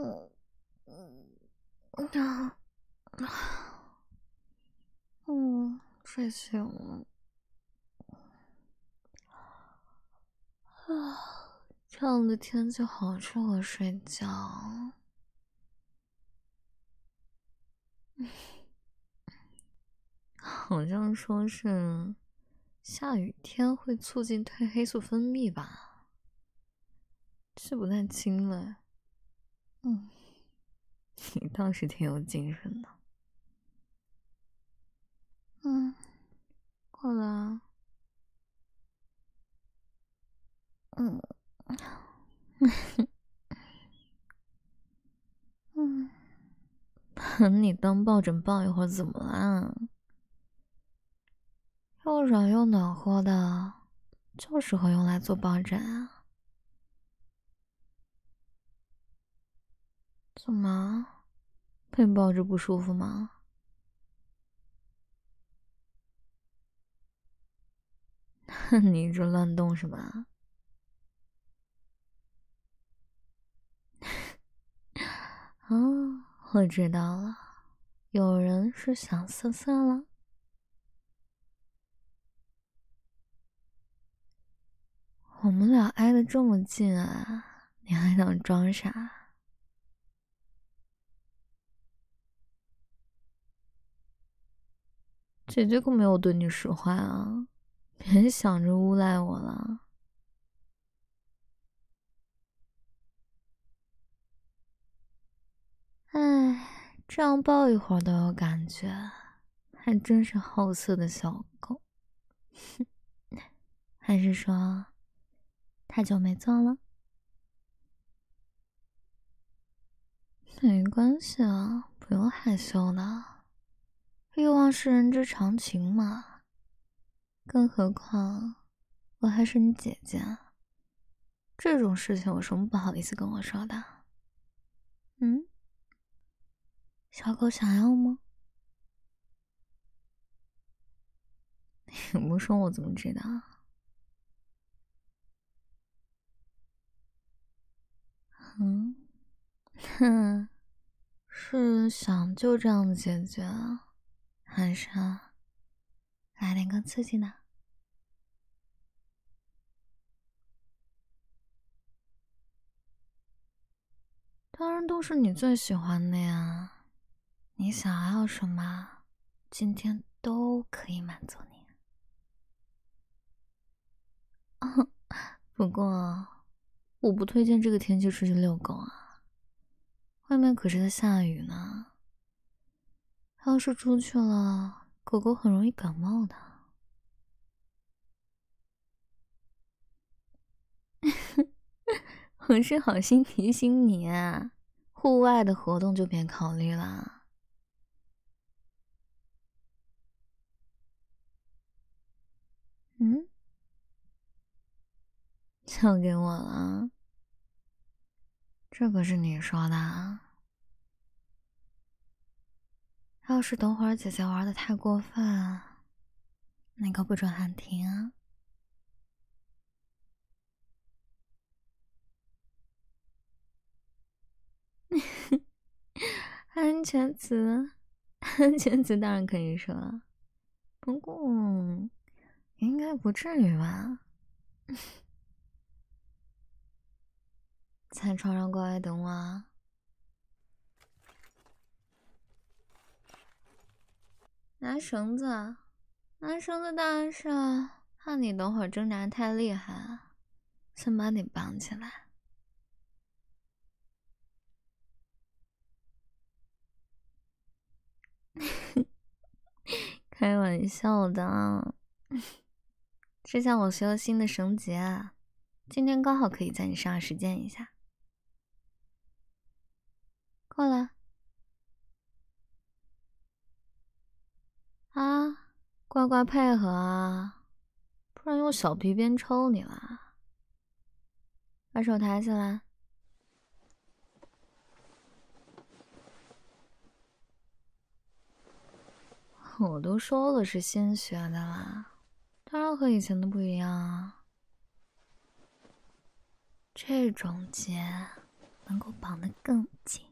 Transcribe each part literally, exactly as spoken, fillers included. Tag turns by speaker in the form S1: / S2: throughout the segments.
S1: 嗯嗯嗯，睡醒了啊！这样的天气好适合睡觉。好像说是下雨天会促进褪黑素分泌吧，记不太清了。嗯，你倒是挺有精神的。嗯，过来啊。嗯，嗯，把你当抱枕抱一会儿怎么啦？又软又暖和的，就适合用来做抱枕啊。怎么，被抱着不舒服吗？你一直乱动是吧？啊，我知道了，有人是想色色了。我们俩挨得这么近啊，你还想装傻？姐姐可没有对你使坏啊，别想着诬赖我了。唉，这样抱一会儿都有感觉，还真是好色的小狗。还是说，太久没做了？没关系啊，不用害羞的，欲望是人之常情嘛。更何况，我还是你姐姐，这种事情有什么不好意思跟我说的？嗯，小狗想要吗？你不说我怎么知道？嗯，哼，是想就这样子解决，还是来点更刺激的？当然都是你最喜欢的呀，你想要什么，今天都可以满足你。不过，我不推荐这个天气出去遛狗啊，外面可是在下雨呢。要是出去了，狗狗很容易感冒的。我是好心提醒你啊，户外的活动就别考虑了。嗯，交给我了，这可是你说的啊。要是等会儿姐姐玩的太过分，你可不准喊停啊！安全词，安全词当然可以说了，不过应该不至于吧？在床上过来等我啊！拿绳子，拿绳子当然是怕你等会儿挣扎得太厉害，先把你绑起来。开玩笑的，之前我学了新的绳结，今天刚好可以在你身上实践一下。过来。啊，乖乖配合啊，不然用小皮鞭抽你了。把手抬起来。我都说了是新学的啦，当然和以前的不一样啊。这种结能够绑得更紧。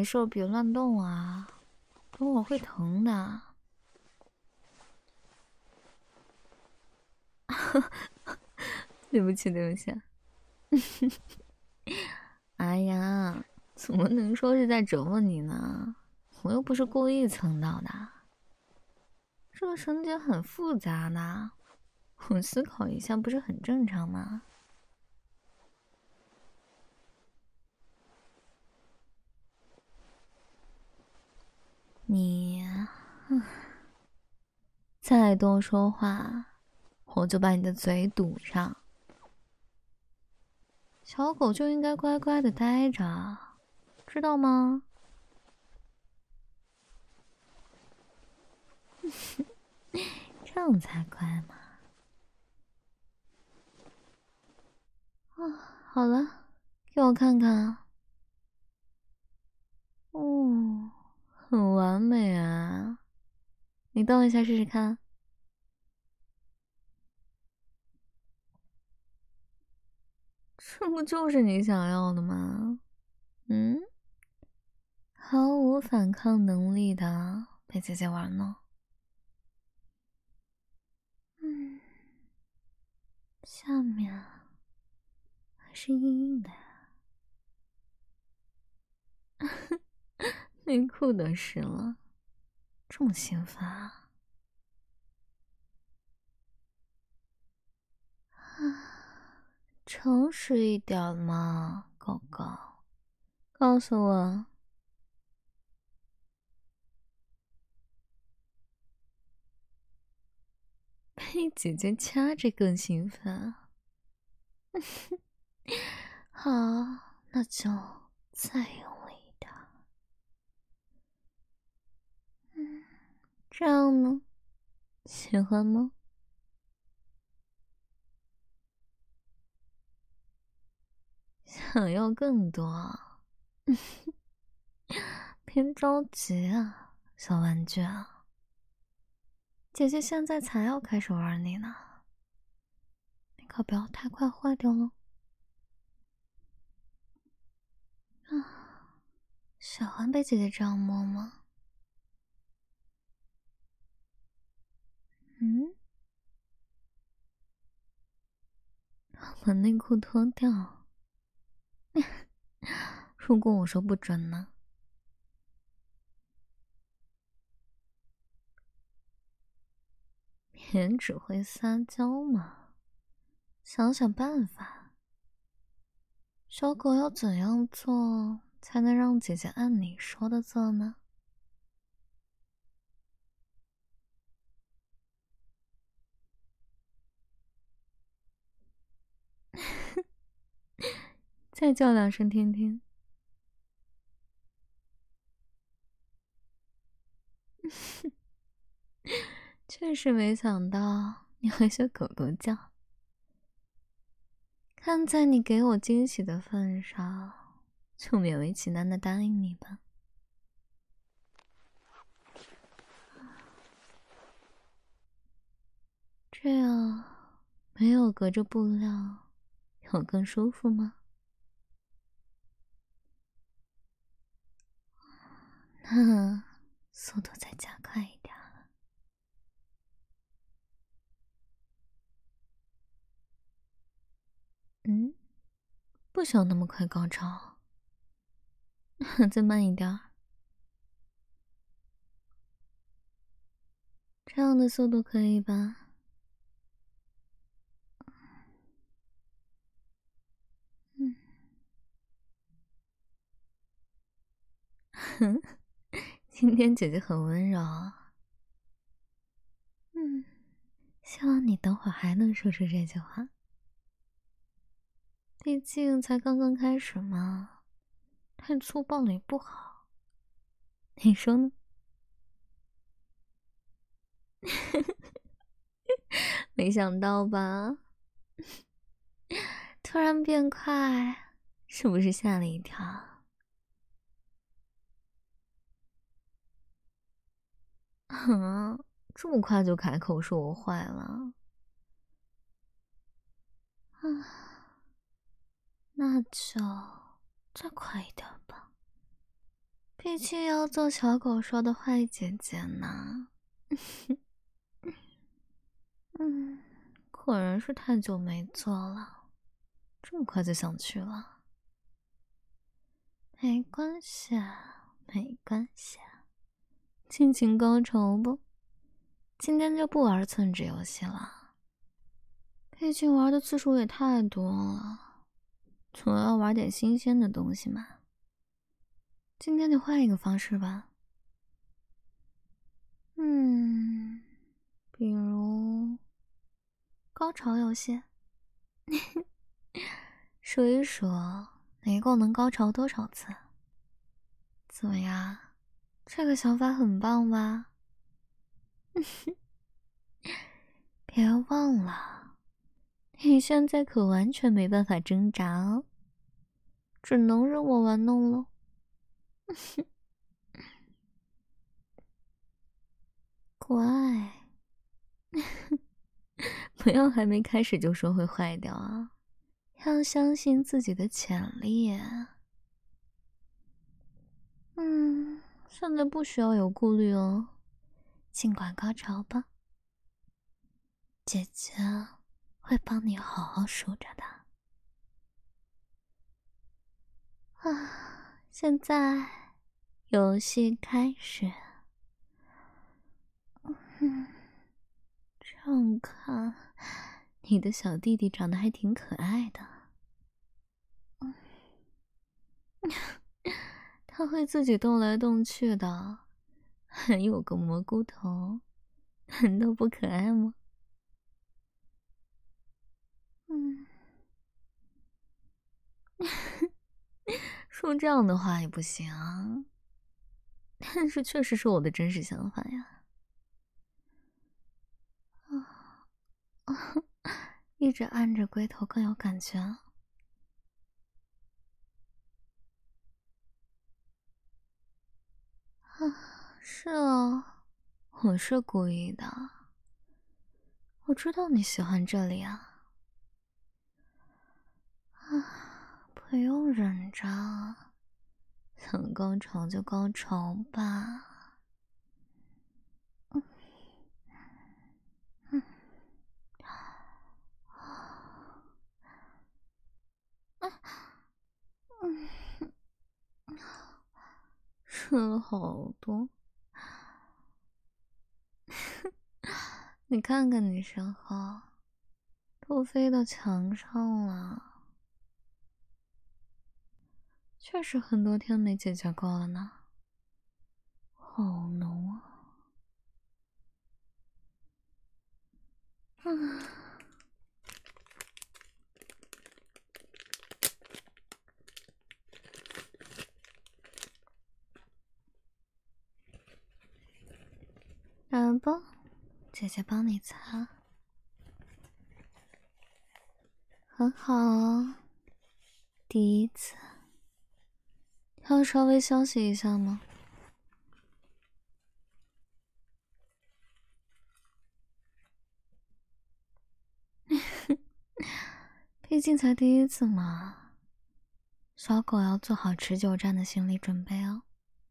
S1: 没事别乱动啊，等会会疼的。对不起，对不起。哎呀，怎么能说是在折磨你呢？我又不是故意蹭到的。这个绳结很复杂的，我思考一下，不是很正常吗？你，再多说话，我就把你的嘴堵上。小狗就应该乖乖的待着，知道吗？这样才乖嘛。啊，好了，给我看看。哦，很完美啊！你动一下试试看。这不就是你想要的吗？嗯，毫无反抗能力的被姐姐玩弄。嗯，下面还是硬硬的呀。内裤都湿了，这么兴奋啊！啊，诚实一点嘛，狗狗，告诉我。被姐姐掐着更兴奋。好，那就再用力一点。嗯，这样呢？喜欢吗？想要更多？别着急啊，小玩具啊！姐姐现在才要开始玩你呢，你可不要太快坏掉了。啊，喜欢被姐姐这样摸吗？嗯，把内裤脱掉。如果我说不准呢？别只会撒娇嘛，想想办法。小狗要怎样做才能让姐姐按你说的做呢？再叫两声听听。确实没想到你会学狗狗叫。看在你给我惊喜的份上，就勉为其难的答应你吧。这样没有隔着布料，有更舒服吗？那速度再加快一点。嗯，不想那么快高潮，再慢一点。这样的速度可以吧？嗯，哼，今天姐姐很温柔啊。嗯，希望你等会儿还能说出这句话。毕竟才刚刚开始嘛，太粗暴了也不好。你说呢？没想到吧？突然变快，是不是吓了一跳？啊，这么快就开口说我坏了？啊，那就再快一点吧。 毕竟要做小狗说的坏姐姐呢。嗯，果然是太久没做了，这么快就想去了。没关系啊，没关系啊，尽情高潮吧。今天就不玩寸指游戏了，毕竟玩的次数也太多了，总要玩点新鲜的东西嘛。今天就换一个方式吧。嗯，比如高潮游戏，数一数哪个能高潮多少次。怎么样？这个想法很棒吧？别忘了，你现在可完全没办法挣扎哦，只能任我玩弄了。乖，不要还没开始就说会坏掉啊！要相信自己的潜力啊。嗯，现在不需要有顾虑哦，尽管高潮吧，姐姐会帮你好好守着的。啊，现在游戏开始。嗯，这样看，你的小弟弟长得还挺可爱的。嗯，他会自己动来动去的，还有个蘑菇头，难道不可爱吗？嗯，说这样的话也不行啊，但是确实是我的真实想法呀。啊啊，一直按着龟头更有感觉。啊，是啊，我是故意的。我知道你喜欢这里啊。啊，不用忍着，想高潮就高潮吧。嗯嗯嗯嗯，吃了好多。你看看你身后，都飞到墙上了。确实很多天没解决过了呢，好浓啊！嗯，来吧，姐姐帮你擦，很好哦。第一次，要稍微休息一下吗？毕竟才第一次嘛，小狗要做好持久战的心理准备哦。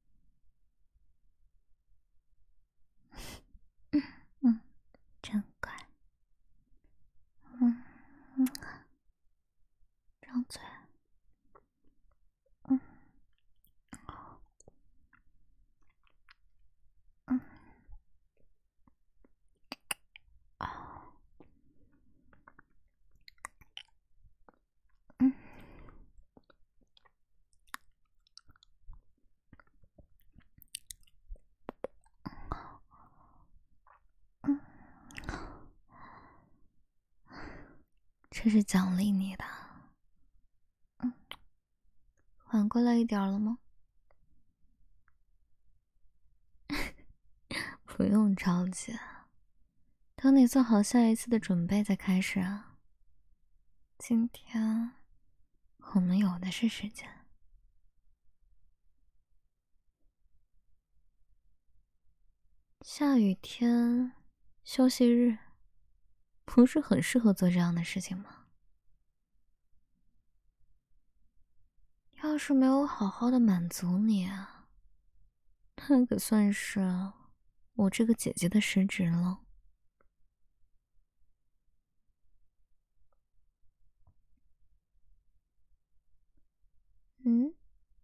S1: 嗯嗯，真乖。嗯嗯，张嘴。嗯嗯啊嗯嗯，这是奖励你的。嗯，缓过来一点了吗？不用着急，等你做好下一次的准备再开始啊。今天我们有的是时间。下雨天，休息日，不是很适合做这样的事情吗？要是没有好好的满足你啊， 那可算是我这个姐姐的失职了。嗯，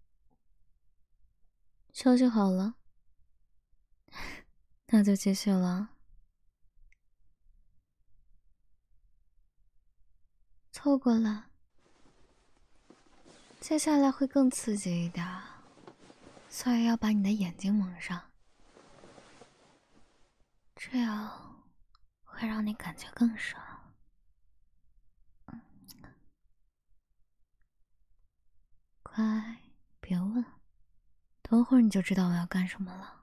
S1: 休息好了，那就继续了。凑过来，接下来会更刺激一点，所以要把你的眼睛蒙上，这样会让你感觉更爽。快，别问，等会儿你就知道我要干什么了。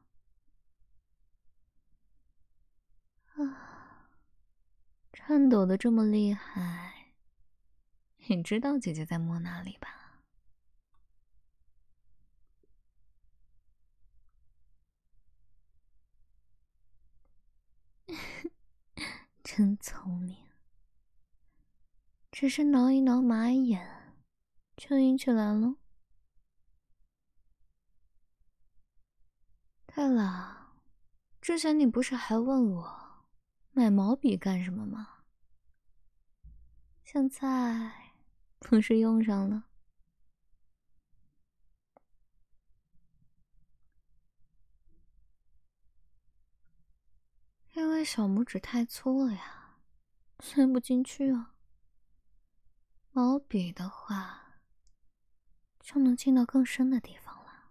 S1: 啊，颤抖的这么厉害，你知道姐姐在摸哪里吧？真聪明，只是挠一挠马眼，就硬起来了。对了，之前你不是还问我买毛笔干什么吗？现在不是用上了？因为小拇指太粗了呀，塞不进去啊。毛笔的话，就能进到更深的地方了。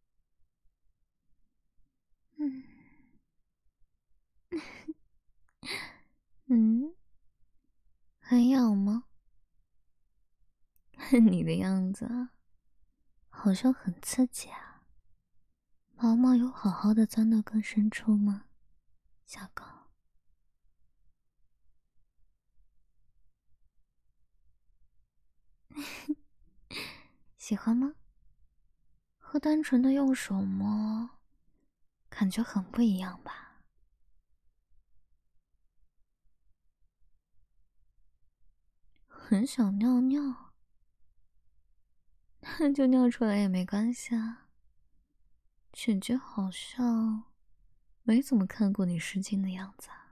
S1: 嗯，嗯，很痒吗？你的样子好像很刺激啊。毛毛有好好的钻到更深处吗，小狗？喜欢吗？和单纯的用手摸，感觉很不一样吧？很想尿尿，那就尿出来也没关系啊。姐姐好像没怎么看过你失禁的样子啊。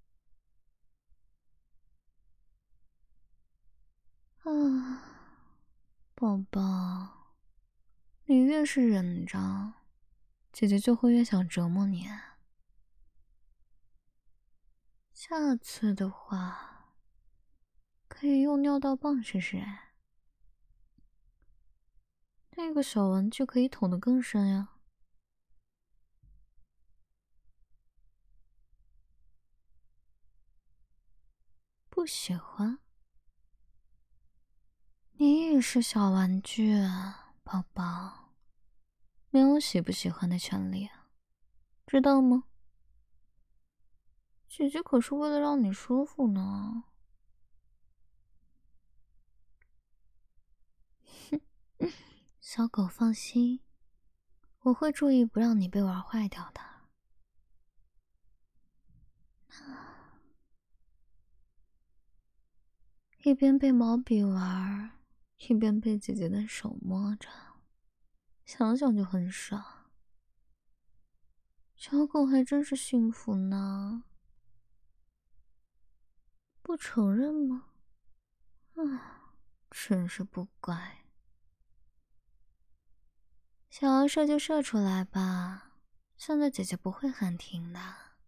S1: 啊，宝宝，你越是忍着，姐姐就会越想折磨你啊。下次的话，可以用尿道棒试试。那个小玩具可以捅得更深呀。不喜欢？你也是小玩具啊，宝宝，没有喜不喜欢的权利啊，知道吗？姐姐可是为了让你舒服呢。小狗放心，我会注意不让你被玩坏掉的。一边被毛笔玩，一边被姐姐的手摸着，想想就很爽。小狗还真是幸福呢。不承认吗？啊，真是不乖。想要射就射出来吧，现在姐姐不会喊停的。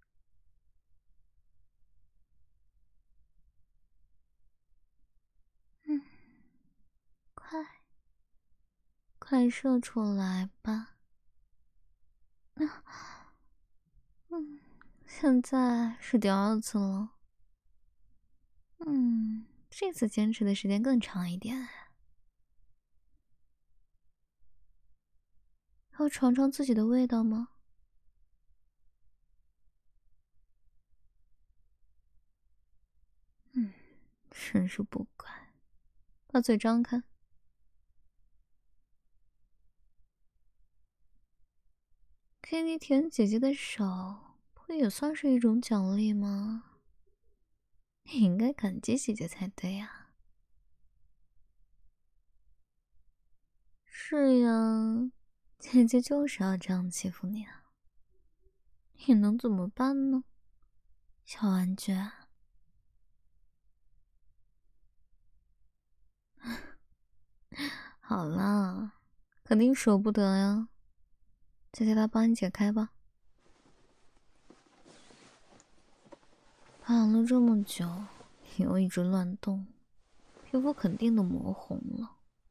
S1: 嗯，快，快射出来吧。啊，嗯，现在是第二次了。嗯，这次坚持的时间更长一点。要尝尝自己的味道吗？嗯，真是不乖，把嘴张开。给你舔姐姐的手，不也算是一种奖励吗？你应该感激姐姐才对呀。是呀， 姐姐就是要这样欺负你啊，你能怎么办呢？小玩具啊。好啦，肯定舍不得呀，姐姐来帮你解开吧。绑了这么久，你又一直乱动，皮肤肯定都磨红了。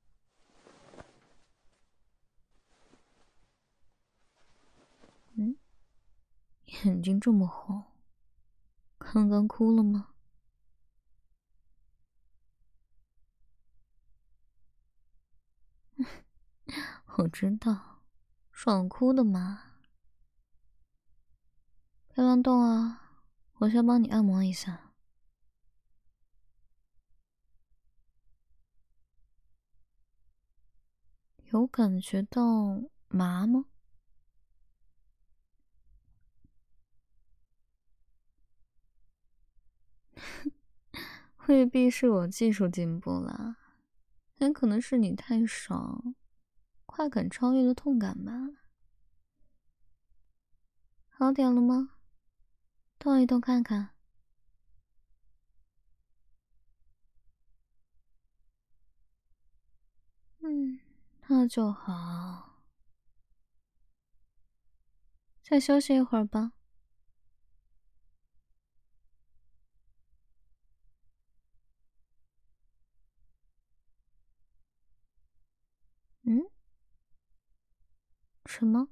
S1: 嗯，眼睛这么红，刚刚哭了吗？我知道，爽哭的嘛。别乱动啊，我先帮你按摩一下。有感觉到麻吗？未必是我技术进步了，很可能是你太爽，快感超越了痛感吧。好点了吗？动一动看看。嗯，那就好。再休息一会儿吧。嗯？什么？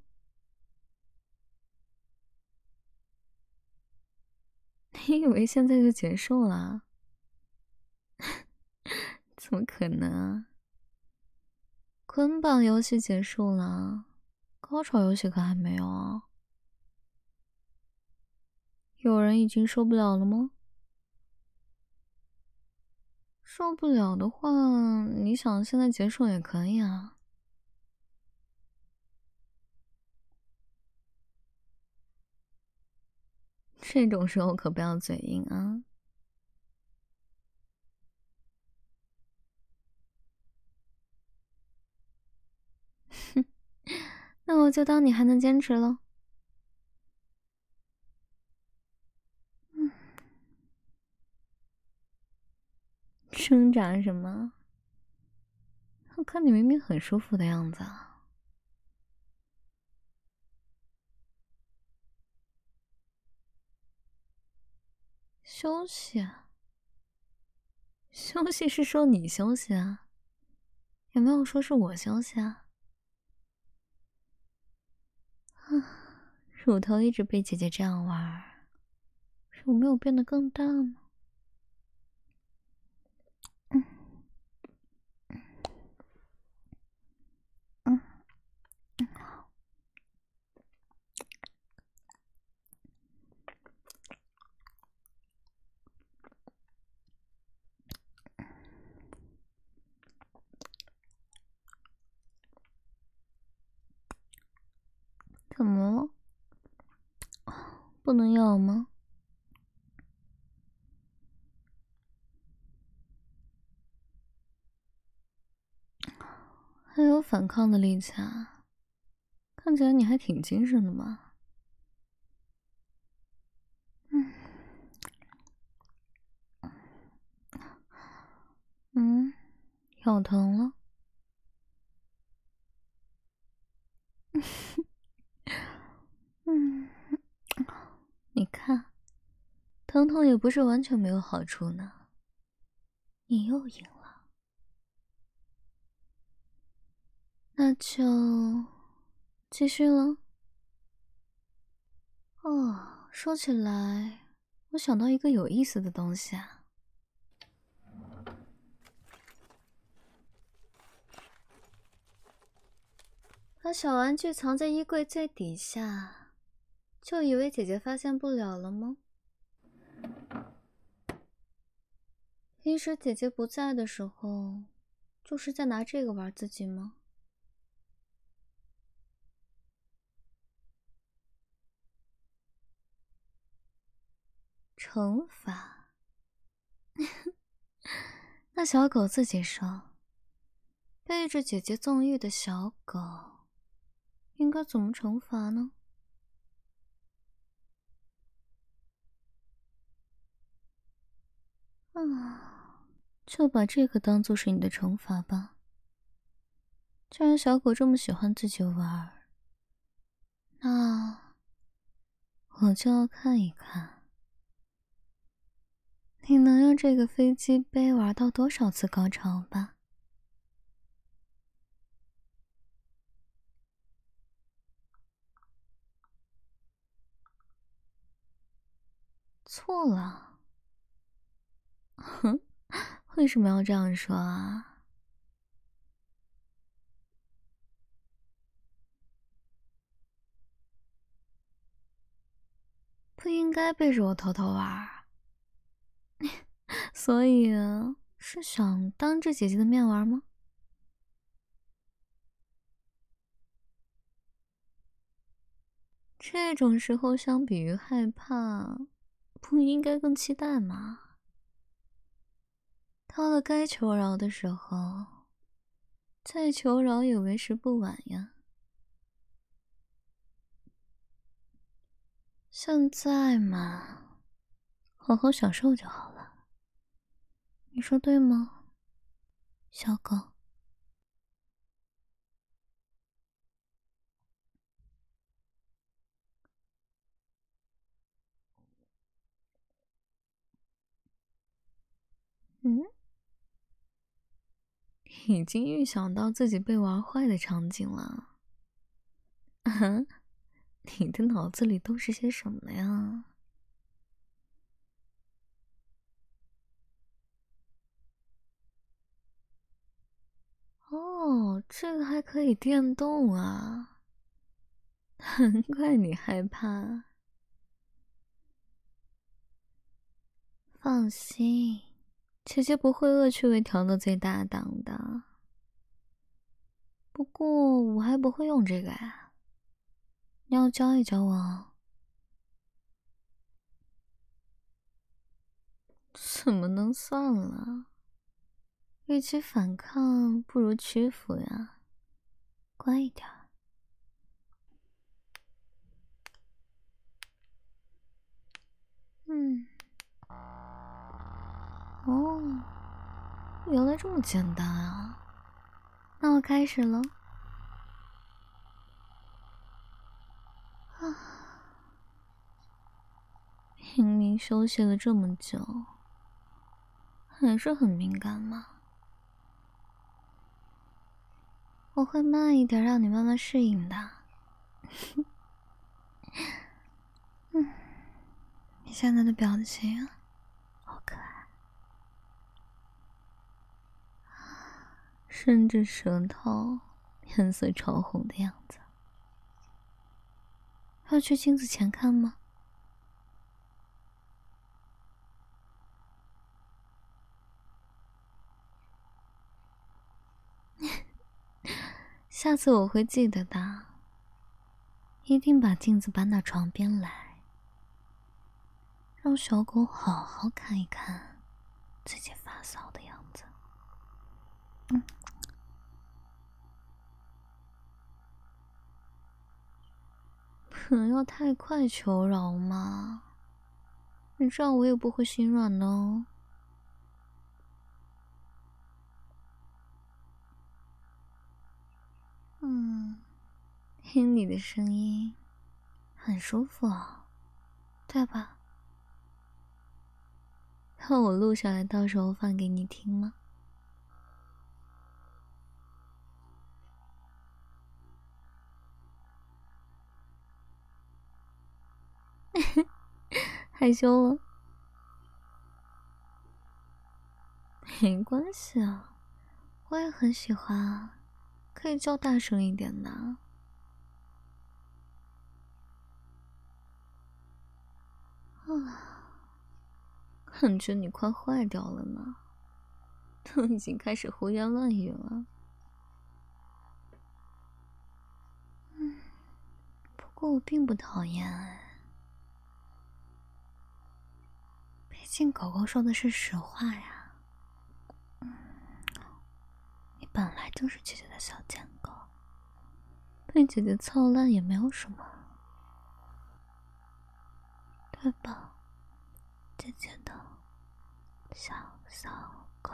S1: 你以为现在就结束了？怎么可能啊？捆绑游戏结束了，高潮游戏可还没有啊。有人已经受不了了吗？受不了的话，你想现在结束也可以啊。这种时候可不要嘴硬啊。哼，那我就当你还能坚持了。嗯，挣扎什么？我看你明明很舒服的样子啊。休息啊？休息是说你休息啊，有没有说是我休息啊？啊，乳头一直被姐姐这样玩，乳没有变得更大吗？嗯嗯嗯，怎么了？不能咬吗？还有反抗的力气啊？看起来你还挺精神的嘛。嗯嗯，咬疼了。嗯，你看，疼痛也不是完全没有好处呢。你又赢了，那就继续了。哦，说起来，我想到一个有意思的东西啊。把小玩具藏在衣柜最底下，就以为姐姐发现不了了吗？平时姐姐不在的时候，就是在拿这个玩自己吗？惩罚？那小狗自己说，背着姐姐纵欲的小狗， 应该怎么惩罚呢？啊，就把这个当做是你的惩罚吧。既然小狗这么喜欢自己玩，那我就要看一看，你能让这个飞机杯玩到多少次高潮吧。错了。哼，为什么要这样说啊？不应该背着我偷偷玩。所以是想当着姐姐的面玩吗？这种时候相比于害怕，不应该更期待吗？到了该求饶的时候，再求饶也为时不晚呀。现在嘛，好好享受就好了。你说对吗，小狗？嗯，已经预想到自己被玩坏的场景了。啊，你的脑子里都是些什么呀？哦，这个还可以电动啊，难怪你害怕。放心，姐姐不会恶趣味调到最大档的。不过我还不会用这个呀，你要教一教我。怎么能算了？与其反抗，不如屈服呀，乖一点。嗯，哦，原来这么简单啊！那我开始了。啊，明明休息了这么久，还是很敏感吗？我会慢一点，让你慢慢适应的。嗯，你现在的表情好可爱，伸着舌头，颜色潮红的样子。要去镜子前看吗？下次我会记得的，一定把镜子搬到床边来，让小狗好好看一看自己发骚的样子。嗯，不要太快求饶嘛，你这样我也不会心软的哦。嗯，听你的声音很舒服哦，对吧？让我录下来，到时候放给你听吗？害羞了？没关系啊，我也很喜欢啊，可以叫大声一点的。啊，感觉你快坏掉了呢，都已经开始胡言乱语了。嗯，不过我并不讨厌哎，毕竟狗狗说的是实话呀。嗯，你本来就是姐姐的小贱狗，不被姐姐操烂也没有什么，对吧，姐姐的小骚狗。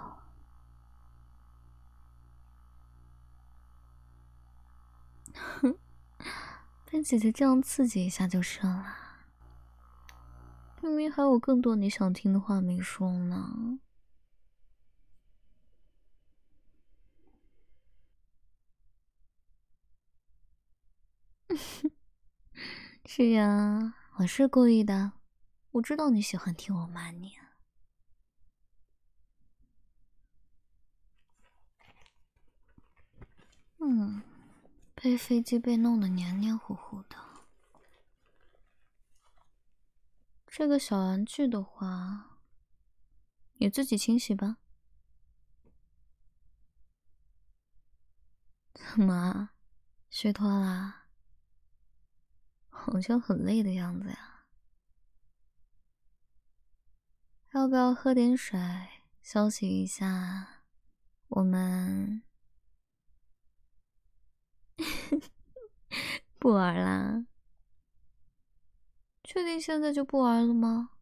S1: 哼，被姐姐这样刺激一下就是了。明明还有更多你想听的话没说呢。是呀，我是故意的，我知道你喜欢听我骂你。嗯，被飞机被弄得黏黏糊糊的。这个小玩具的话，你自己清洗吧。怎么啊？虚脱啦？好像很累的样子呀。要不要喝点水休息一下？我们不玩啦。确定现在就不玩了吗？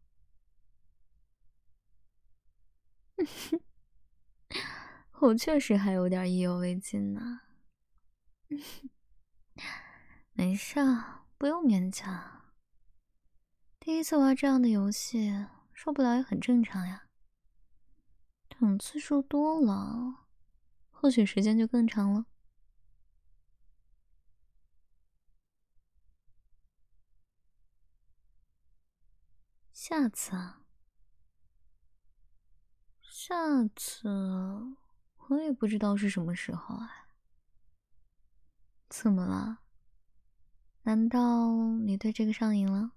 S1: 我确实还有点意犹未尽呢。没事，不用勉强。第一次玩这样的游戏，受不了也很正常呀。等次数多了，或许时间就更长了。下次啊，下次我也不知道是什么时候啊。怎么了？难道你对这个上瘾了？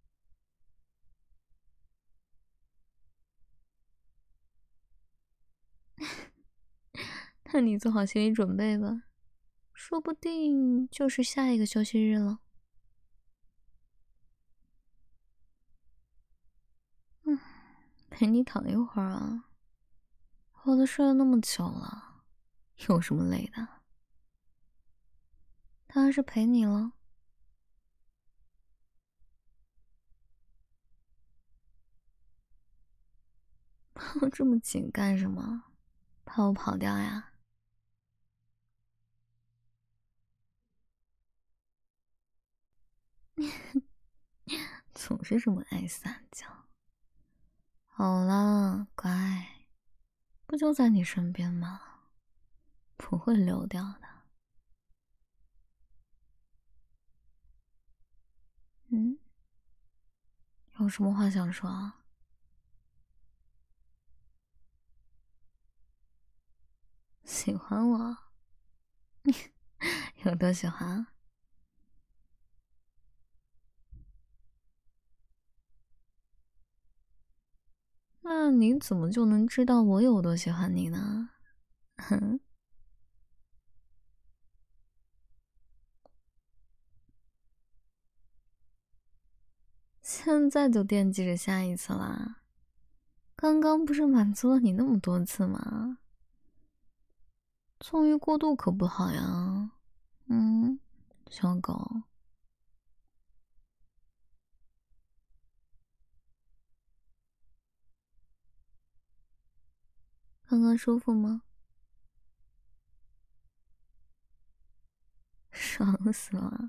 S1: 那你做好心理准备吧，说不定就是下一个休息日了。嗯，陪你躺一会儿啊。我都睡了那么久了，有什么累的？当然是陪你了。抱这么紧干什么？怕我跑掉呀？总是这么爱撒娇。好了，乖，不就在你身边吗？不会溜掉的。嗯，有什么话想说啊？喜欢我？有多喜欢啊？那你怎么就能知道我有多喜欢你呢？哼，现在就惦记着下一次啦？刚刚不是满足了你那么多次吗？纵欲过度可不好呀。嗯，小狗。刚刚舒服吗？爽死了。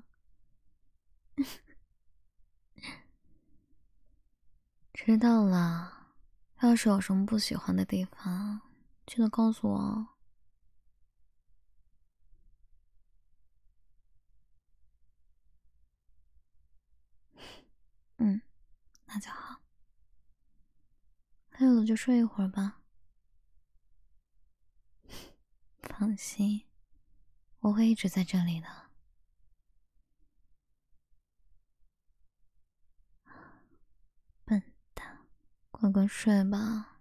S1: 知道了，要是有什么不喜欢的地方，记得告诉我哦。嗯，那就好。累了就睡一会儿吧。放心，我会一直在这里的。笨蛋，乖乖睡吧。